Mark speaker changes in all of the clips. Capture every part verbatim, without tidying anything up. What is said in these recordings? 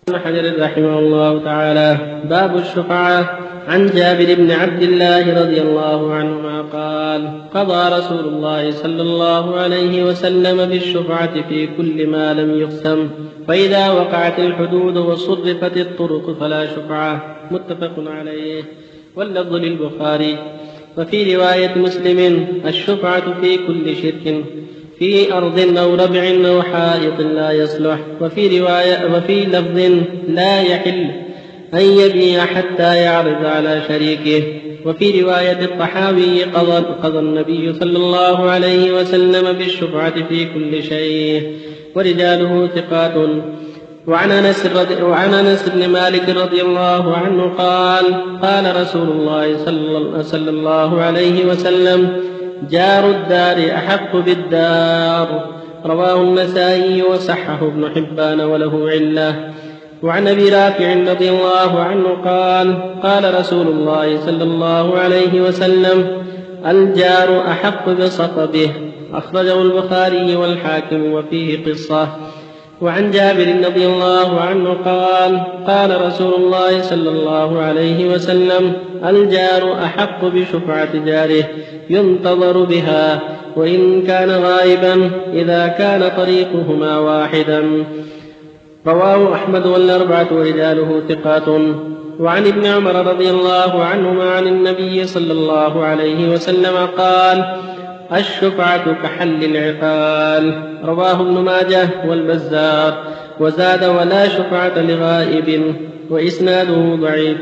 Speaker 1: ابن حجر رحمه الله تعالى. باب الشفعة. عن جابر بن عبد الله رضي الله عنهما قال: قضى رسول الله صلى الله عليه وسلم بالشفعة في كل ما لم يقسم، فإذا وقعت الحدود وصرفت الطرق فلا شفعة. متفق عليه. واللفظ للبخاري. وفي رواية مسلم: الشفعة في كل شرك، في أرض أو ربع أو حائط لا يصلح. وفي رواية وفي لفظ: لا يحل أن يبيع حتى يعرض على شريكه. وفي رواية الطحاوي: قضى, قضى النبي صلى الله عليه وسلم بالشفعة في كل شيء، ورجاله ثقات. وعن أنس, رضي وعن أنس بن مالك رضي الله عنه قال: قال رسول الله صلى الله عليه وسلم: جار الدار أحق بالدار. رواه النسائي وصححه ابن حبان وله علة. وعن أبي رافع رضي الله عنه قال: قال رسول الله صلى الله عليه وسلم: الجار أحق بصطبه. أخرجه البخاري والحاكم وفيه قصة. وعن جابر رضي الله عنه قال: قال رسول الله صلى الله عليه وسلم: الجار أحق بشفعة جاره ينتظر بها وإن كان غائبا إذا كان طريقهما واحدا. رواه أحمد والأربعة ورجاله ثقات. وعن ابن عمر رضي الله عنهما عن النبي صلى الله عليه وسلم قال: الشفعة كحل العقال. رواه ابن ماجه والبزار. وزاد: ولا شفعة لغائب. وإسناده ضعيف.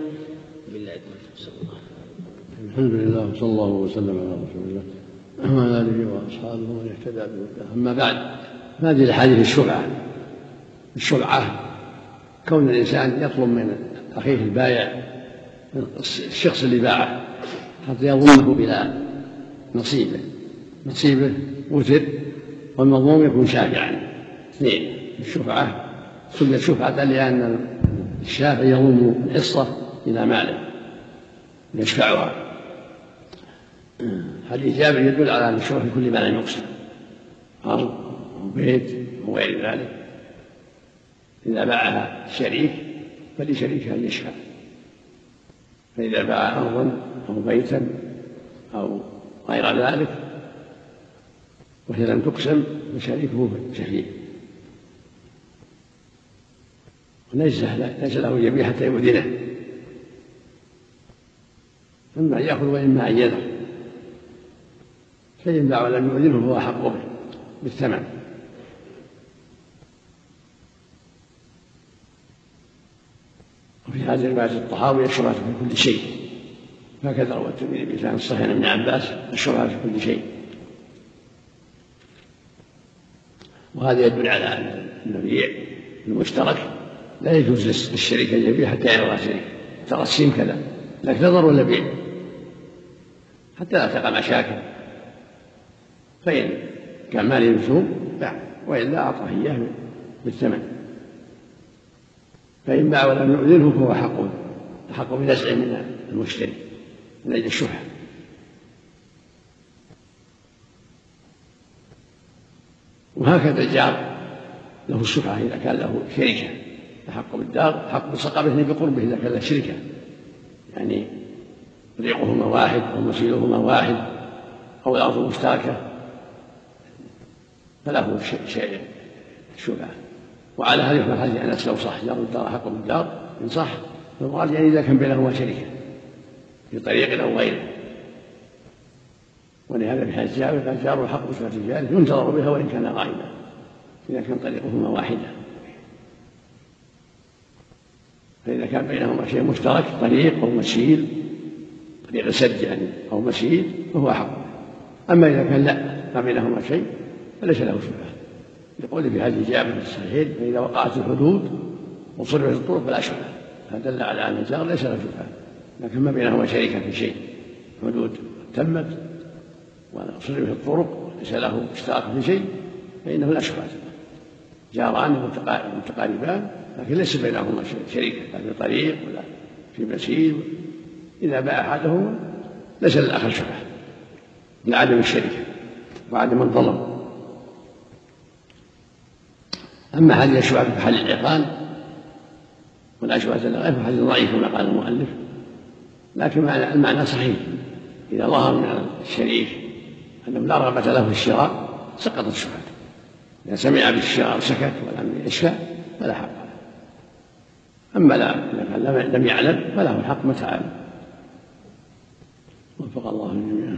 Speaker 2: الحمد لله وصلى الله وسلم على رسول الله وعلى آله وأصحابه ومن اهتدى بهداه. أما بعد، هذه الأحاديث الشفعة الشفعة كون الإنسان يطلب من أخيه البائع الشخص اللي باعه حتى يضمه بلا نصيبه نصيبه وتر، والمضموم يكون شافعا. اثنين، الشفعة سميت شفعة لأن الشافع يضم الحصة إلى ماله يشفعها. حديث جابر يدل على أن الشفعة في كل ما لم يقسم، أرض أو بيت وغير ذلك. إذا باعها الشريك فلشريكها أن يشفع، فإذا باع أرضا أو بيتا أو غير ذلك وهي لم تقسم فشريكه شفيع، وليس له أن يبيع حتى يؤذنه، إما أن يأخذ وإما أن يذر. فإن باع ولم يؤذنه فهو أحق به بالثمن. وفي هذه الرواية الطحاوي: الشفعة في كل شيء. هكذا روى الترمذي بلسان الصحيح عن ابن عباس: الشفعة في كل شيء. وهذا يدل على أن المبيع المشترك لا يجوز للشريك أن يبيع حتى يرضى شريك. ترى السين كذا لك نظر ولا بيع حتى لا تقع مشاكل. فإن كان مال يلزم باع، وإلا أعطاه إياه بالثمن. فإن باع ولم يؤذنه فهو حق حق بنزعه من المشتري من أجل الشفعة. وهكذا الجار له الشفعة إذا كان له شركة، حق بالدار حق بصقبه بقربه إذا كان له شركة، يعني طريقهما واحد أو مسيرهما واحد أو الأرض مشتركة فله شيء الشفعة. وعلى هذا يحمل حديث أنس: لو صح جار الدار حق بالدار إن صح، فالمراد يعني إذا كان بينهما شركة في طريق أو غيره. ولهذا في حديث جابر: فالجار حق بشفعة جاره ينتظر بها وإن كان غائبا إذا كان طريقهما واحدة. فإذا كان بينهما شيء مشترك، طريق أو مسير، طريق سد يعني أو مسير، فهو حق. أما إذا كان لا ما بينهما شيء فليس له شفعة، يقول في حديث جابر في الصحيحين: فإذا وقعت الحدود وصرفت الطرق فلا شفعة. فدل على أن الجار ليس له شفعة، لكن ما بينهما شركة في شيء، حدود تمت وصرفت الطرق ليس له اشتراك في شيء فإنه لا شفعة. جاران متقاربان لكن ليس بينهما شريكة، لا في طريق ولا في مسير. إذا باع أحدهما ليس للآخر شفعة لعدم الشركة وعدم الظلم. أما هذه الشفعة في حل العقال والأشبهة الغيب حديث ضعيف كما قال المؤلف، لكن المعنى صحيح. إذا ظهر من الشريك أنه لا رغبة له في الشراء سقطت الشبهة. إذا سمع بالشراء وسكت ولم يشفع فلا حق له. أما لا إذا لم يعلم فله الحق متى علم. وفق الله جميعا.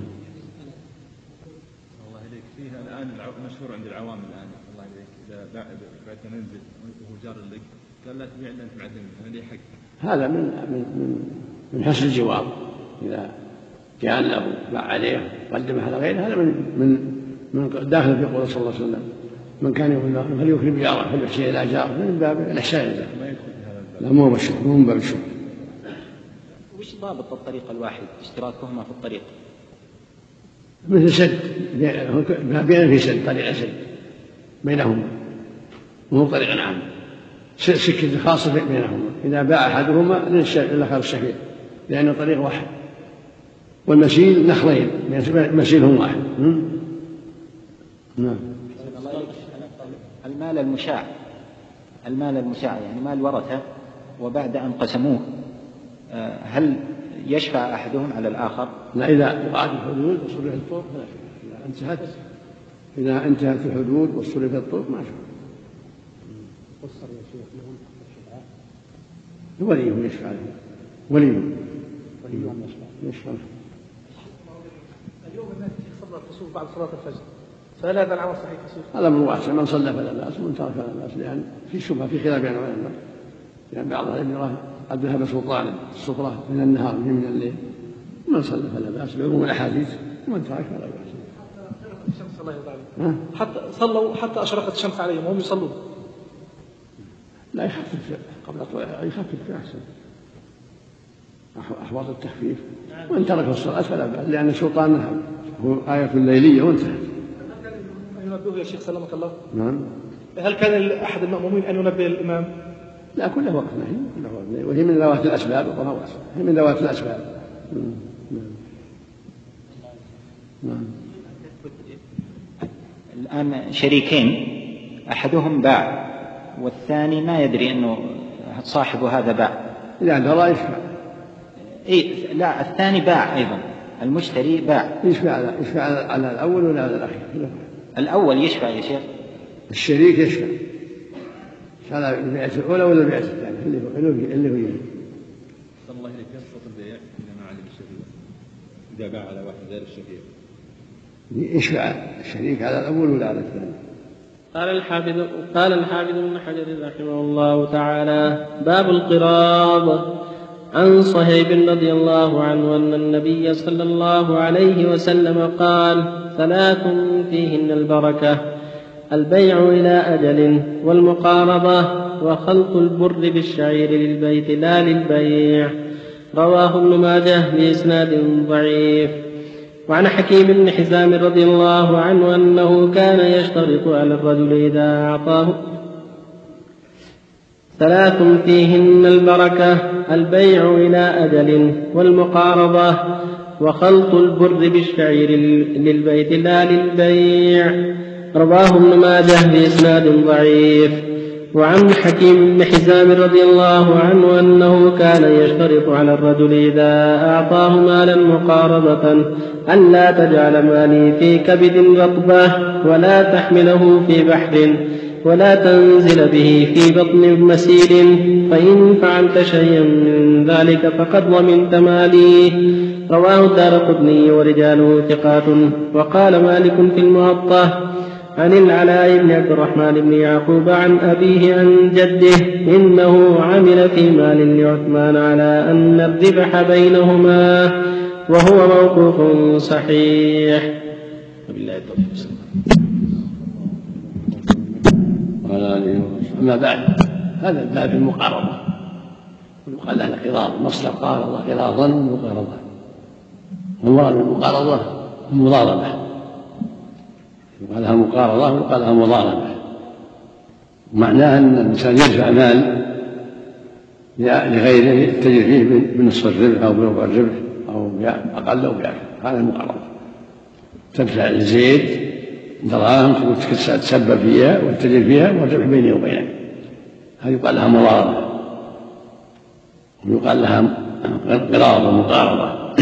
Speaker 3: الله إليك فيها الآن مشهور عند العوام الآن الله إليك إذا بعت منزل وهو جار لك قال لا تبيع إلا أنت معدن هذا لي حق.
Speaker 2: هذا من من من حسن الجواب. إذا كان له باع عليه قدمه على غيره هذا من من من داخل في قول صلى الله عليه وسلم من كان يؤمن فليكرم جاره فليحسن إلى جاره من باب الإحسان له. لا مو بالشكر مو من باب الشكر.
Speaker 4: وش ضابط الطريق الواحد اشتراكهما في الطريق؟
Speaker 2: مثل سد بين في سد طريق سد بينهما مو طريق عام سكة خاصة بينهما. إذا باع أحدهما للآخر الشفيع لأنه طريق واحد والمسيل نخلين مسيلهم واحد. نعم.
Speaker 4: المال المشاع المال المشاع يعني مال ورثة وبعد أن قسموه هل يشفع أحدهم على الآخر؟
Speaker 2: لا إذا وقعت الحدود وصرفت الطرق فلا شفع. إذا انتهت إذا انتهت الحدود وصرفت الطرق ما شفع.
Speaker 5: قصر يا شيخ لهم الشفعاء
Speaker 2: وليهم يشفع لهم وليهم
Speaker 5: وليهم يشفع
Speaker 2: يشفع.
Speaker 5: اليوم الناس يصلى الكسوف بعد صلاة الفجر فهل هذا العمل صحيح كسوف؟
Speaker 2: هذا من واسع من صلى فلا بأس ومن ترك فلا بأس لأن في شبهة في خلاف بين العلماء لأن بعض العلماء قد ذهب سلطان السفرة من النهار من الليل من صلى فلا بأس بعموم الأحاديث ومن ترك فلا بأس.
Speaker 5: الشمس الله يرضى عليك حتى صلوا حتى أشرقت الشمس عليهم وهم يصلون
Speaker 2: لا يخفف قبل طلوعها يخفف أحسن أحوط التخفيف وإن ترك الصلاة فلا بأس لأن سلطانها هو آية الليلية وانتهت.
Speaker 5: هل كان أن ينبهه يا شيخ سلمك الله؟
Speaker 2: نعم.
Speaker 5: هل كان أحد المأمومين أن ينبه الإمام؟
Speaker 2: لا كله وقت نهي كله وقت نهي وهي من ذوات الأسباب وهو واسع هي من ذوات الأسباب. نعم. نعم.
Speaker 4: الآن شريكين أحدهم باع والثاني ما يدري أنه صاحب هذا باع.
Speaker 2: إذا عنده رأي يشفع.
Speaker 4: إيه لا الثاني باع أيضا المشتري باع.
Speaker 2: يشفع على يشفع على الأول ولا على الأخير؟
Speaker 4: الأول يشفع يا شيخ.
Speaker 2: الشريك يشفع على البيعة الأولى ولا البيعة الثانية اللي هو اللي هو يجي.
Speaker 3: صلى الله عليه وسلم البيع إذا ما علم الشريك إذا باع على واحد غير الشريك
Speaker 2: يشفع الشريك على الأول ولا على الثاني.
Speaker 1: قال الحافظ قال الحافظ ابن حجر رحمه الله تعالى باب القراض. عن صهيب رضي الله عنه أن النبي صلى الله عليه وسلم قال ثلاث فيهن البركة البيع إلى أجل والمقارضة وخلط البر بالشعير للبيت لا للبيع. رواه ابن ماجه بإسناد ضعيف. وعن حكيم بن حزام رضي الله عنه أنه كان يشترط على الرجل إذا أعطاه ثلاث فيهن البركة البيع إلى أجل والمقارضة وخلط البر بالشعير للبيت لا للبيع. رواه ابن ماجه بإسناد ضعيف. وعن حكيم بن حزام رضي الله عنه أنه كان يشترط على الرجل إذا أعطاه مالا مقارضة أن لا تجعل مالي في كبد رطبة ولا تحمله في بحر ولا تنزل به في بطن مسير فإن فعلت شيئا من ذلك فقد ضمنت مالي. رواه الدارقطني ورجاله ثقات. وقال مالك في الموطأ عن العلاء بن عبد الرحمن بن يعقوب عن أبيه عن جده إنه عمل في مال لعثمان على أن الربح بينهما وهو موقوف صحيح. وبالله التوفيق.
Speaker 2: أما بعد هذا الباب المقارضة ويقال له قراض مصدر قارضة قراضا مقارضة والمراد بالمقارضة المضاربة يقال لها مقارضة ويقال لها مضاربة. معناها أن الإنسان يدفع مال لغيره يتجر فيه بنصف الربح أو بربع الربح أو بأقل أو بأكثر. هذا المقارضة تدفع لزيد دراهم تسبب فيها وتتجر فيها والربح بيني وبينك هذه يقال لها مضاربة. يقال لها قراض ومقارضة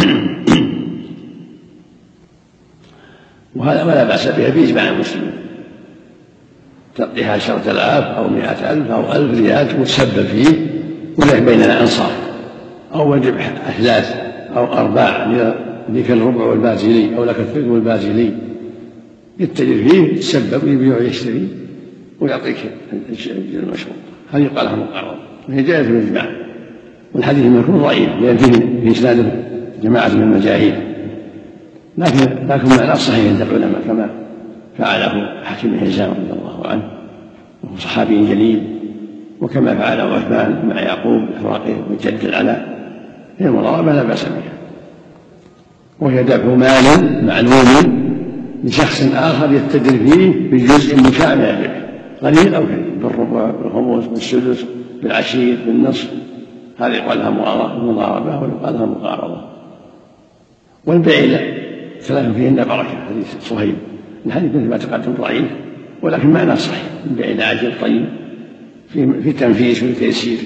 Speaker 2: وهذا ولا بأس بها بإجماع المسلمين، تعطيها عشرة آلاف أو مئة ألف أو ألف ريال وتسبب فيه وله بين الأنصار، أو وجب أثلاث أو أرباع لك الربع والبازلي أو لك الثلث والبازلي يتجر فيه يتسبب يبيع ويشتري ويعطيك المشروط، هذه يقال لها مقارضة وهي جائزة بالإجماع. والحديث المذكور ضعيف لأن فيه في إسناد جماعة من المجاهيل، لكن لكن معناه صحيح عند العلماء كما فعله حكيم بن حزام رضي الله عنه وهو صحابي جليل، وكما فعله عثمان مع يعقوب الفراقي وجد العلاء. هي المضاربة لا بأس بها، وهي دفع مال معلوم لشخص آخر يتجر فيه بجزء مشاع من الربح قليل أو كثير، بالربع بالخمس بالسدس بالعشير بالنصف، هذه يقال لها مضاربة ويقال لها مقارضة. والبيع لا ثلاث فيهن بركة، حديث صهيب الحديث مثل ما تقدم ضعيف ولكن معناه صحيح، البيع العاجل طيب في في تنفيذ وفي تيسير،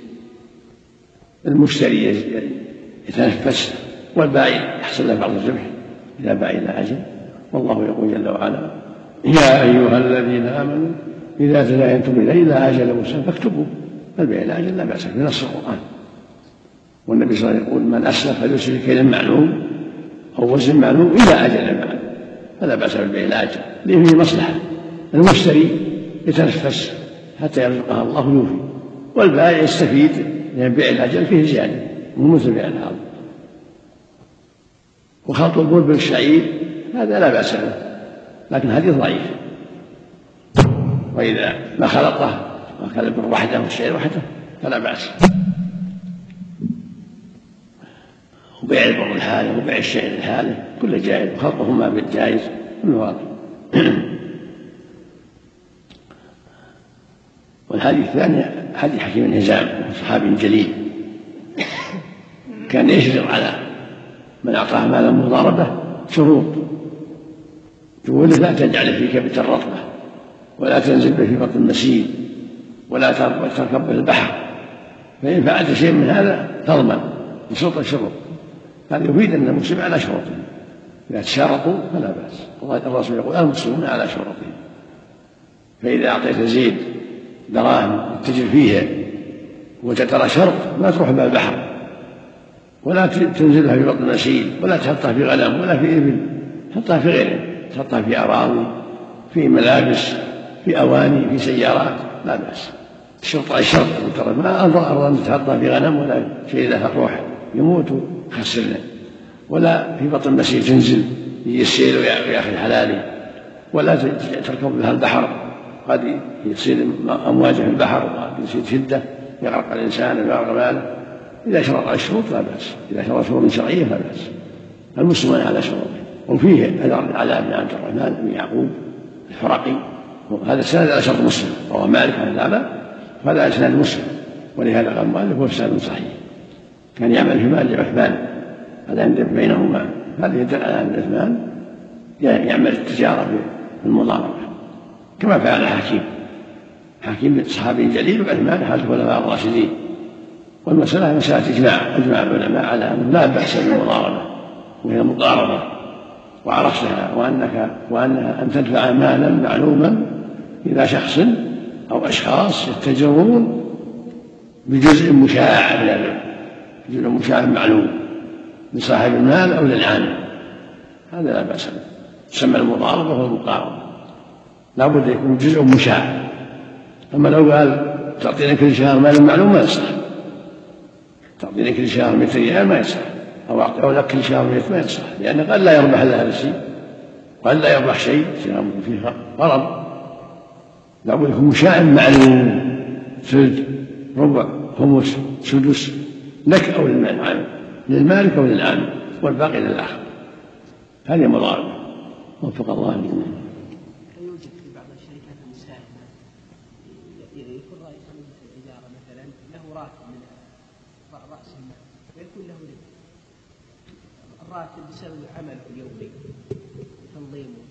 Speaker 2: المشتري يتنفس والبائع يحصل له بعض الربح إذا باع إلى أجل. والله يقول جل وعلا: يا أيها الذين آمنوا إذا تداينتم إلى أجل مسمى فاكتبوا. البيع إلى أجل لا بأس به، نص القرآن. والنبي صلى الله عليه وسلم يقول: من أسلف فليسلف كيلا معلوم أو وزن معلوم إلى أجل معلوم، فلا بأس بالبيع إلى أجل، لأن فيه مصلحة، المشتري يتنفس حتى يرزقها الله يوفي، والبائع يستفيد لأن بيع الأجل فيه زيادة مو مثل بيع الحاضر. وخلط البر بالشعير هذا لا بأس به، لكن حديث ضعيف. وإذا ما خلطه وأكل البر وحده والشعير وحده فلا بأس. وبيع البر الحالة وبيع الشعير الحالة كله جائز، وخلطهما بالجائز كله واضح. والحديث الثاني حديث حكيم بن حزام صحابي جليل، كان يشرط على من أعطاه مالا مضاربة شروط، تقول: لا تجعل في كبت الرطبة، ولا تنزل به في بطن المسيل، ولا تركب به البحر، فإن فعلت شيء من هذا تضمن بشرط الشروط. هذا يفيد أن المسلم على شروطه، إذا تشارطوا فلا بأس. الرسول يقول: المسلمون على شروطهم، فإذا أعطيت زيد دراهم تجر فيها وتترى شرط ما تروح بها البحر، ولا تنزلها في بطن المسيل، ولا تحطها في غنم ولا في إبل، تحطها في غيره، تحطها في أراضي، في ملابس، في أواني، في سيارات، لا بأس. الشرط على الشرط، ما أرضى أن تحطها في غنم ولا شيء لها روح يموت ويخسرنا، ولا في بطن المسيل تنزل يجي السيل ويأخذ حلالي، ولا تركب لها البحر، قد يصير أمواج في البحر وقد يصير شدة يغرق الإنسان ويغرق ماله. إذا شرط على الشروط لا بأس، إذا شرط شروط شرعية لا بأس. المسلمون على شروطه. وفيه أثر على ابن عبد الرحمن بن يعقوب الفرقي، هذا السند على شرط مسلم، وهو مالك عن الأعلى، وهذا إسناد مسلم، ولهذا قال المؤلف هو إسناد صحيح. كان يعمل في مال عثمان، هذا يندب بينهما، هذا يدل على أن عثمان يعمل التجارة في المضاربة كما فعل حكيم. حكيم صحابي جليل، وعثمان أحد الخلفاء الراشدين. والمسألة مسألة إجماع، أجمع العلماء على أنه لا بأس بالمضاربة وهي مضاربة، وعرفتها وأنك وأنها أن تدفع مالا معلوما إلى شخص أو أشخاص يتجرون بجزء مشاع من الربح، جزء مشاع معلوم لصاحب المال أو للعامل، هذا لا بأس به. تسمى المضاربة والمقاربة، لا بد يكون جزء مشاع. أما لو قال تعطينا كل شهر مال معلوم ما يصح، تعطينا كل شهر مئة ريال ما يصح، أو أعطيه لك كل شهر مئة ما يصح، لأنه قد لا يربح هذا الشيء، قد لا يربح شيء فيه غرض. لا بد يكون مشاع معلوم، ثلث ربع خمس سدس لك أو للعامل، للمالك أو للعامل، والباقي للآخر. هذه مضاربة. وفق الله الجميع.
Speaker 1: يوجد في بعض الشركات المساهمة يكون رئيس الإدارة مثلا له راتب من رأس المال ويكون له ربح، الراتب بسبب عمله اليومي تنظيمه،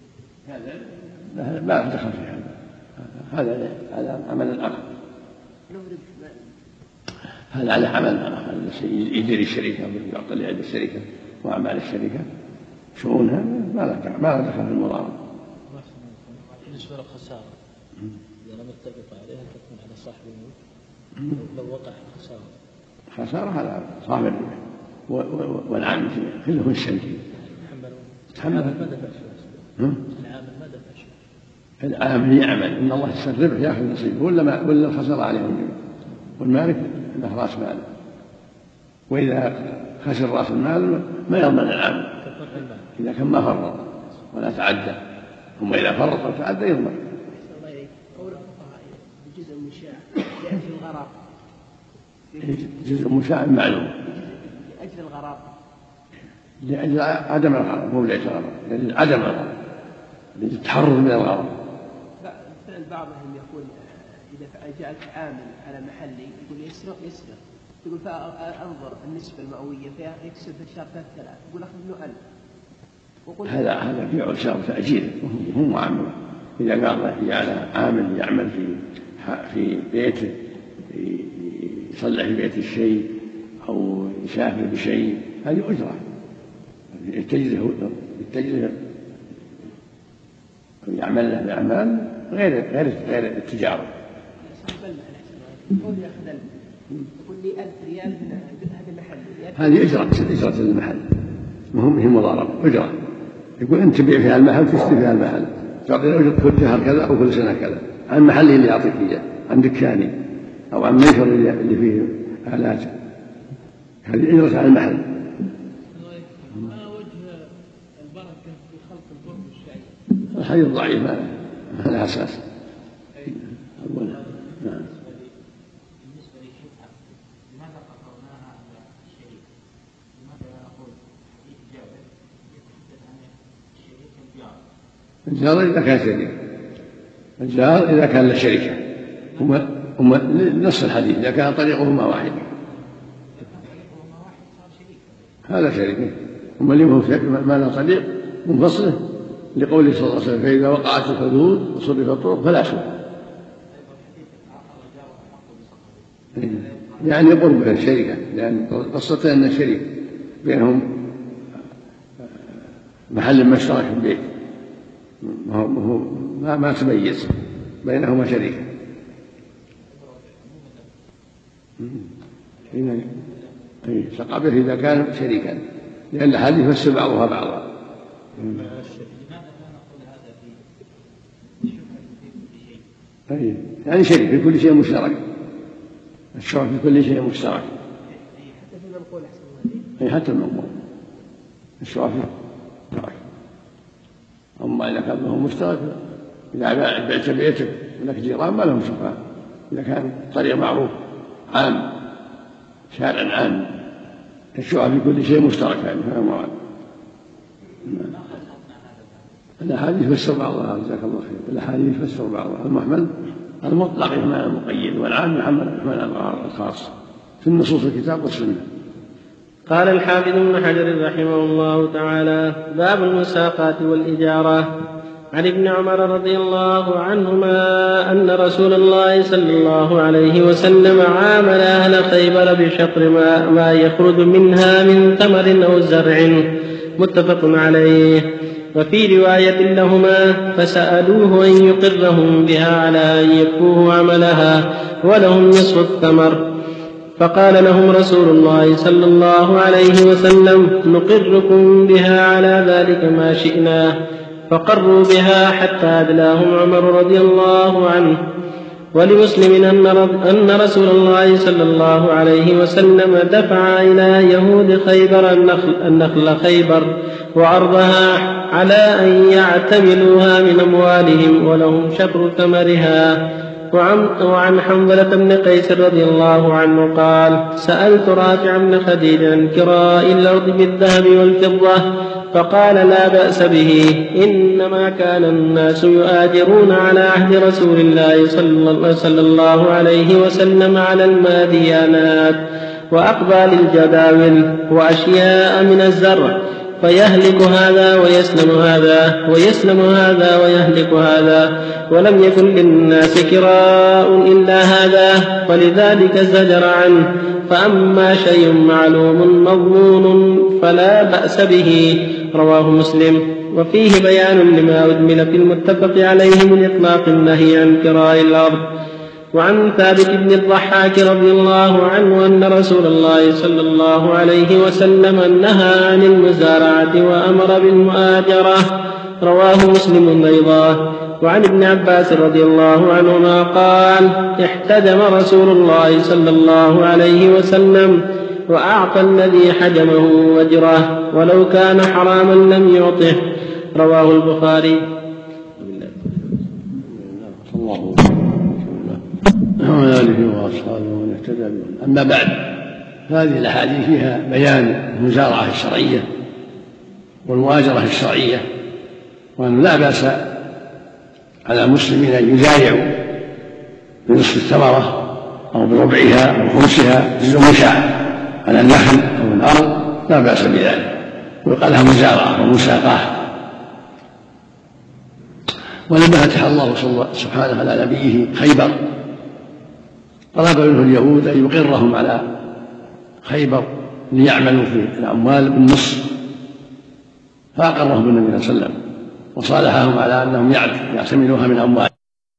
Speaker 2: هذا ما دخل في هذا، هذا هذا عمل الآخر.
Speaker 1: له ربح
Speaker 2: هذا على عمل يدير الشركة ويعطي لعب الشركة وأعمال الشركة شؤونها ما لا ما لا دخل في المضاربة.
Speaker 1: بالنسبة للخسارة إذا لم يتفق عليها تكون على صاحب الملك لو وقع خسارة.
Speaker 2: خسارة على صاحب الملك والعامل كله في الشركة.
Speaker 1: العامل ما دفع شيء. العامل ما دفع شيء.
Speaker 2: العامل يعمل إن الله يستر يأخذ نصيبه ولا ما ولا الخسارة عليه الجميع والمالك له رأس ماله وإذا خسر رأس المال ما يضمن العامل إذا كان ما فرط ولا تعدى ثم إذا فرط وتعدى يضمن.
Speaker 6: قول الفقهاء بجزء المشاع لأجل الغرام.
Speaker 2: جزء مشاع معلوم
Speaker 6: لأجل الغرام.
Speaker 2: لأجل عدم الغرام مو ليس غرام لأجل عدم الغرام للتحرر من الغرام.
Speaker 6: لا فعل بعضهم يقول إذا جعلت عامل على محلي يقول يسرق يسرق يقول فأنظر النسبة المئوية فيكسب في الشهر ثلاثة آلاف يقول أخذ منه ألف.
Speaker 2: هذا هذا بيع شر تأجير هم معاملة. إذا قال جعل عامل يعمل في في بيته يصلح في بيت الشيء أو يسافر بشيء هذه أجرة يتجزه يتجزه يعمل له بأعمال غير غير غير التجارة.
Speaker 6: يقول يأخذ يقول لي ألف ريال من هذا المحل
Speaker 2: هذه أجرة أجرة المحل مهم هي مضاربة أجرة. يقول أنت تبيع فيها المحل تشتري فيها المحل تعطيني أجرة كل شهر كذا أو كل سنة كذا عن محلي اللي يعطيك إياه عن دكاني أو عن منشر اللي فيه آلات هذه أجرة على المحل.
Speaker 1: ما وجه البركة في خلق البر والشعير؟
Speaker 2: الحديث ضعيف ما له أساس. نعم. الجار إذا كان شريك الجار إذا كان له شركة هم نص الحديث إذا كان طريقهما واحد هذا شريك. هم اللي ما له طريق منفصله لقوله صلى الله عليه وسلم فإذا وقعت الحدود وصرف الطرق فلا شك يعني قرب الشركة لأن قصته أن الشريك بينهم محل مشترك في البيت ما ما تميز بينهما شريكة. أي سقابه إذا كان شريكا لأن الحديث يفسر بعضها بعضا. أي يعني شريك في كل شيء مشترك الشرك في كل شيء مشترك
Speaker 6: حتى في المنقول أحسن الله.
Speaker 2: أي حتى المنقول الشرك مشترك. أما إذا كان له مشترك إذا بعت بيتك ولك جيران ما لهم شفعة إذا كان طريق معروف عام شارع عام الشفعة في كل شيء مشترك يعني فهذا مراد. الأحاديث فسر بعضها جزاك الله خير. الأحاديث فسر بعضها المحمل المطلق يحمل المقيد والعام يحمل الخاص في النصوص الكتاب والسنة.
Speaker 1: قال الحافظ ابن حجر رحمه الله تعالى باب المساقات والإجارة. عن ابن عمر رضي الله عنهما أن رسول الله صلى الله عليه وسلم عامل أهل خيبر بشطر ما, ما يخرج منها من ثمر أو زرع متفق عليه. وفي رواية لهما فسألوه أن يقرهم بها على أن يكفوه عملها ولهم نصف الثمر فقال لهم رسول الله صلى الله عليه وسلم نقركم بها على ذلك ما شئنا فقروا بها حتى أدلاهم عمر رضي الله عنه. ولمسلم أن رسول الله صلى الله عليه وسلم دفع إلى يهود خيبر النخل, النخل خيبر وعرضها على أن يعتملوها من أموالهم ولهم شطر ثمرها. وعن حنظلة بن قيس رضي الله عنه قال سألت رافع بن خديج عن كراء الأرض بالذهب والفضة فقال لا بأس به إنما كان الناس يؤاجرون على عهد رسول الله صلى الله عليه وسلم على الماديانات وأقبال الجداول وأشياء من الزرع فيهلك هذا ويسلم هذا ويسلم هذا ويهلك هذا، ولم يكن للناس كراء إلا هذا، ولذلك زجر عنه. فأما شيء معلوم مضمون فلا بأس به. رواه مسلم. وفيه بيان لما أجمل في المتفق عليه من إطلاق النهي عن كراء الأرض. وعن ثابت بن الضحاك رضي الله عنه أن رسول الله صلى الله عليه وسلم نهى عن المزارعة وأمر بالمؤاجرة. رواه مسلم أيضا. وعن ابن عباس رضي الله عنهما قال: احتجم رسول الله صلى الله عليه وسلم وأعطى الذي حجمه أجره، ولو كان حراما لم يعطه. رواه البخاري.
Speaker 2: وعلى آله وأصحابه ومن اهتدى بهداه. أما بعد، هذه الأحاديث فيها بيان المزارعة الشرعية والمؤاجرة الشرعية، وأن لا بأس على المسلمين أن يزارعوا بنصف الثمرة أو بربعها أو خمسها جزء مشاع على النخل أو الأرض، لا بأس بذلك، ويقال لها مزارعة ومساقاه. ولما فتح الله سبحانه على نبيه خيبر طلب منه اليهود أن يقرهم على خيبر ليعملوا في الأموال بالنصف، فأقرهم النبي صلى الله عليه وسلم وصالحهم على أنهم يعتمدوها من أموال